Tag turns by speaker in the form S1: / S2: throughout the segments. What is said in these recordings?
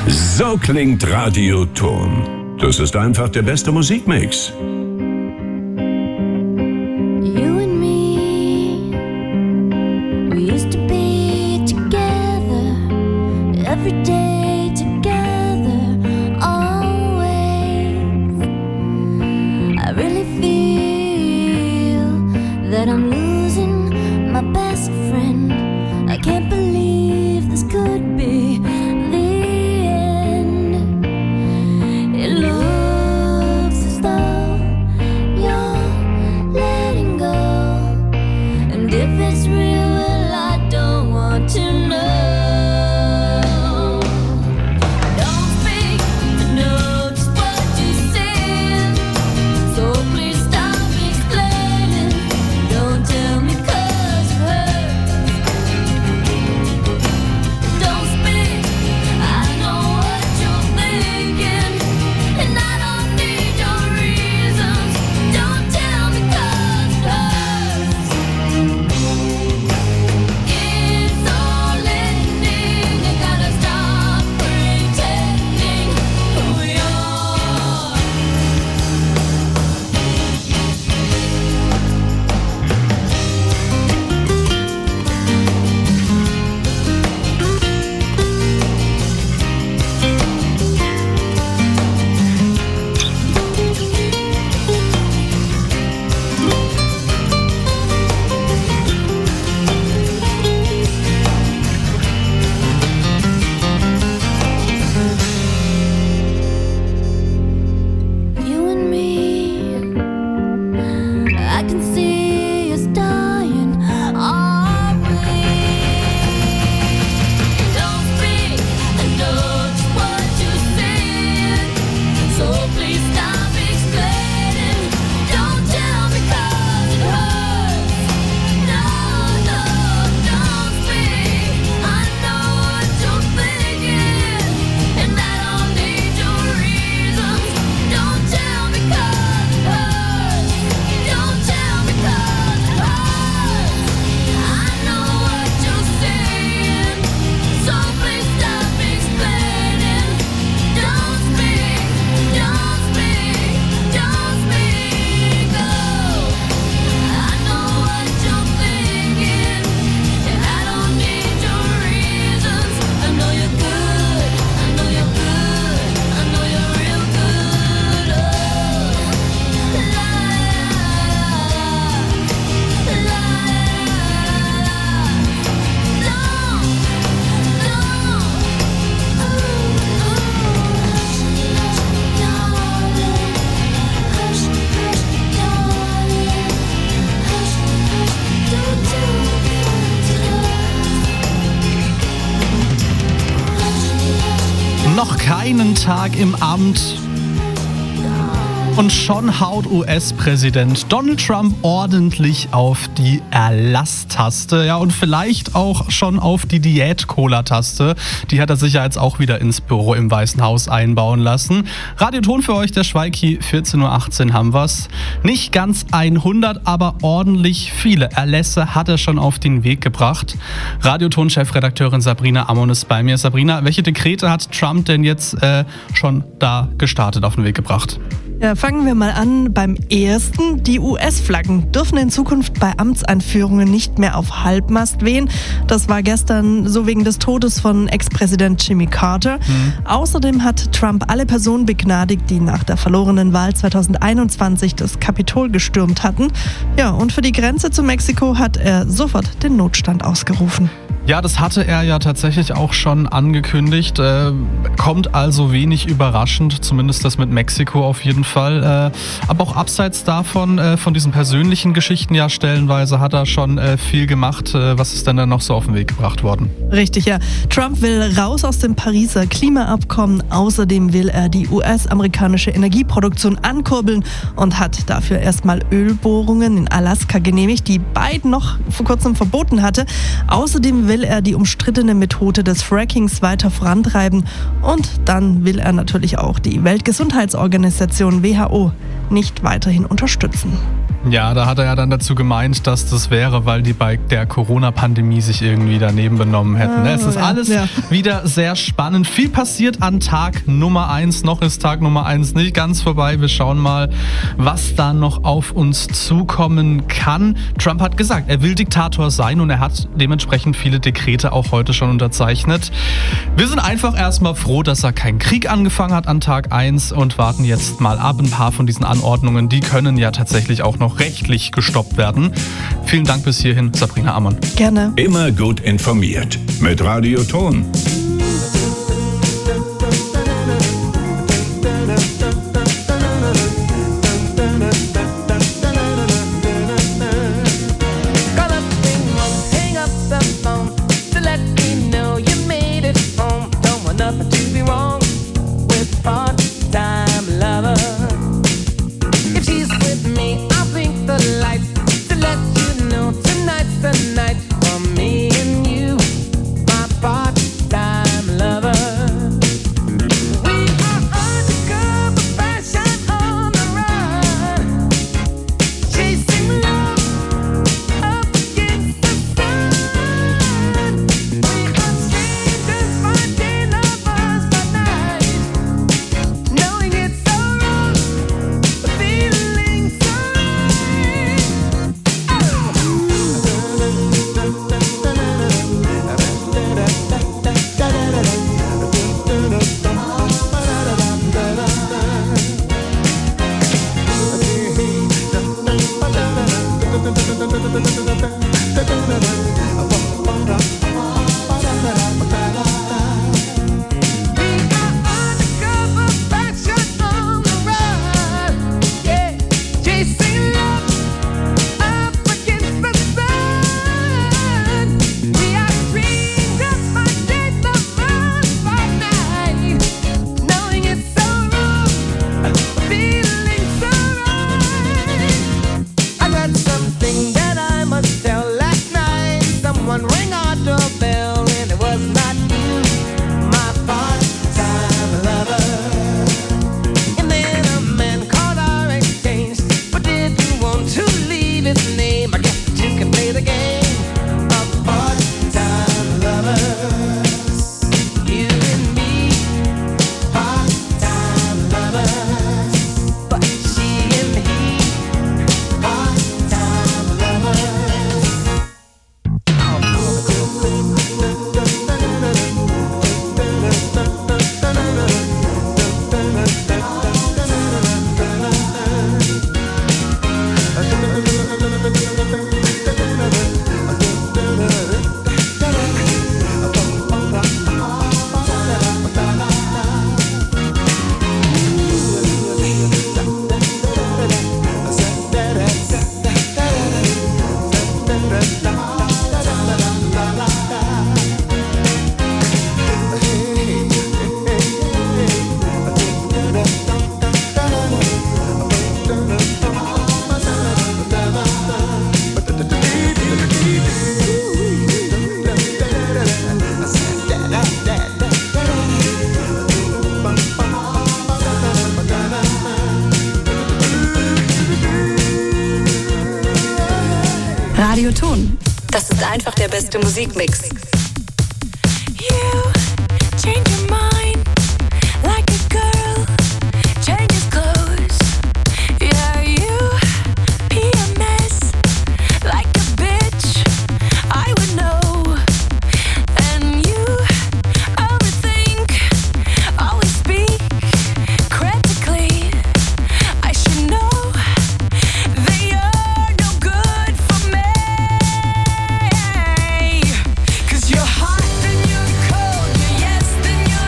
S1: So klingt Radioton. Das ist einfach der beste Musikmix.
S2: Noch keinen Tag im Amt und schon haut US-Präsident Donald Trump ordentlich auf die Erlasstaste. Ja, und vielleicht auch schon auf die Diät-Cola-Taste. Die hat er sicher jetzt auch wieder ins Büro im Weißen Haus einbauen lassen. Radioton für euch, der Schweiki, 14.18 Uhr haben wir's. Nicht ganz 100, aber ordentlich viele Erlässe hat er schon auf den Weg gebracht. Radioton-Chefredakteurin Sabrina Ammon ist bei mir. Sabrina, welche Dekrete hat Trump denn jetzt schon da gestartet, auf den Weg gebracht?
S3: Ja, fangen wir mal an beim ersten. Die US-Flaggen dürfen in Zukunft bei Amtseinführungen nicht mehr auf Halbmast wehen. Das war gestern so wegen des Todes von Ex-Präsident Jimmy Carter. Außerdem hat Trump alle Personen begnadigt, die nach der verlorenen Wahl 2021 das Kapitol gestürmt hatten. Ja, und für die Grenze zu Mexiko hat er sofort den Notstand ausgerufen.
S2: Ja, das hatte er ja tatsächlich auch schon angekündigt. Kommt also wenig überraschend, zumindest das mit Mexiko auf jeden Fall. Aber auch abseits davon, von diesen persönlichen Geschichten ja stellenweise, hat er schon viel gemacht. Was ist denn da noch so auf den Weg gebracht worden?
S3: Richtig, ja. Trump will raus aus dem Pariser Klimaabkommen. Außerdem will er die US-amerikanische Energieproduktion ankurbeln und hat dafür erstmal Ölbohrungen in Alaska genehmigt, die Biden noch vor kurzem verboten hatte. Außerdem will er die umstrittene Methode des Frackings weiter vorantreiben und dann will er natürlich auch die Weltgesundheitsorganisation WHO nicht weiterhin unterstützen.
S2: Ja, da hat er ja dann dazu gemeint, dass das wäre, weil die bei der Corona-Pandemie sich irgendwie daneben benommen hätten. Es ist alles wieder sehr spannend. Viel passiert an Tag Nummer 1. Noch ist Tag Nummer 1 nicht ganz vorbei. Wir schauen mal, was da noch auf uns zukommen kann. Trump hat gesagt, er will Diktator sein und er hat dementsprechend viele Dekrete auch heute schon unterzeichnet. Wir sind einfach erstmal froh, dass er keinen Krieg angefangen hat an Tag 1 und warten jetzt mal ab. Ein paar von diesen Anordnungen, die können ja tatsächlich auch noch rechtlich gestoppt werden. Vielen Dank bis hierhin, Sabrina Ammann.
S3: Gerne.
S1: Immer gut informiert mit Radio Ton.
S4: Radio Ton. Das ist einfach der beste Musikmix.
S5: You're hot and you're cold, you're yes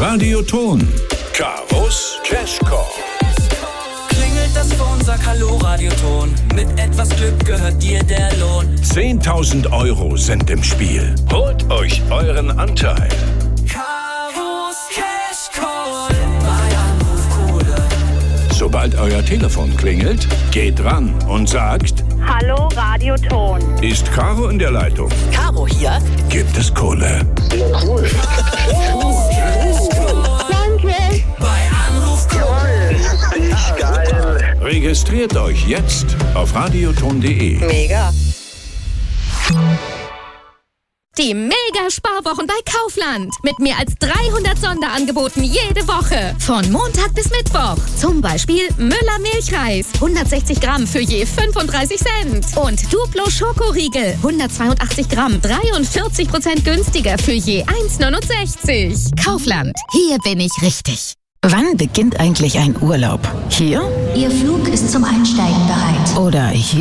S1: Radioton. Karos Cashcall.
S5: Klingelt das Phone, sag Hallo Radioton. Mit etwas Glück gehört dir der Lohn.
S1: 10.000 Euro sind im Spiel. Holt euch euren Anteil.
S5: Karos Cashcall. Bei Anruf Kohle.
S1: Sobald euer Telefon klingelt, geht ran und sagt:
S6: Hallo Radioton.
S1: Ist Caro in der Leitung?
S5: Caro hier.
S1: Gibt es Kohle?
S6: Danke.
S5: Bei Anruf Kohle.
S1: Registriert euch jetzt auf radioton.de.
S5: Mega.
S7: Die Mega-Sparwochen bei Kaufland. Mit mehr als 300 Sonderangeboten jede Woche. Von Montag bis Mittwoch. Zum Beispiel Müller Milchreis. 160 Gramm für je 35 Cent. Und Duplo Schokoriegel. 182 Gramm. 43% günstiger für je 1,69. Kaufland. Hier bin ich richtig.
S8: Wann beginnt eigentlich ein Urlaub? Hier?
S9: Ihr Flug ist zum Einsteigen bereit.
S8: Oder hier?